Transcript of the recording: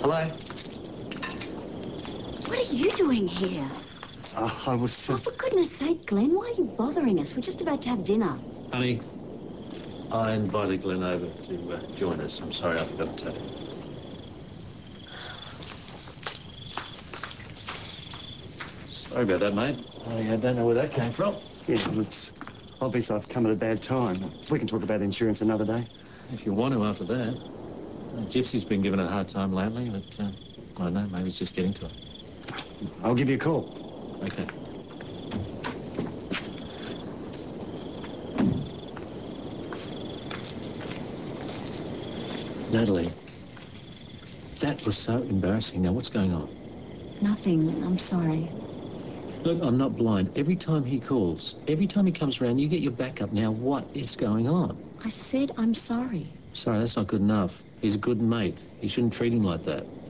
Hello? What are you doing here? I was... Oh, for goodness sake, Glenn, why are you bothering us? We're just about to have dinner. Honey, I invited Glenn over to join us. I'm sorry, I forgot to tell you. Sorry about that, mate. I don't know where that came from. Yeah, well, it's obvious I've come at a bad time. We can talk about insurance another day. If you want to after that. Gypsy's been giving it a hard time lately, but I don't know, maybe he's just getting to it. I'll give you a call. Okay. Natalie, that was so embarrassing. Now, what's going on? Nothing. I'm sorry. Look, I'm not blind. Every time he calls, every time he comes around, you get your back up. Now, what is going on? I said I'm sorry. Sorry, that's not good enough. He's a good mate. You shouldn't treat him like that.